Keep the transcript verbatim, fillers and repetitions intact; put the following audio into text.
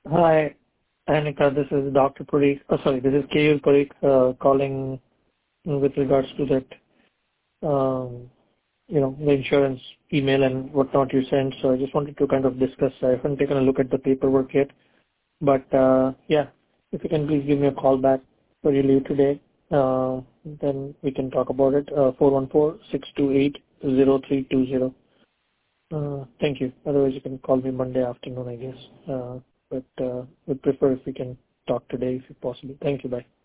Hi, Anika. This is Doctor Parikh. Oh, sorry, this is K U Parikh uh, calling with regards to that, um, you know, the insurance email and whatnot you sent. So I just wanted to kind of discuss. I haven't taken a look at the paperwork yet, but uh, yeah, if you can please give me a call back for your leave today, uh, then we can talk about it. Uh, four one four, six two eight, zero three two zero. Uh, thank you. Otherwise, you can call me Monday afternoon, I guess. Uh, but uh, would prefer if we can talk today if possible. Thank you. Bye.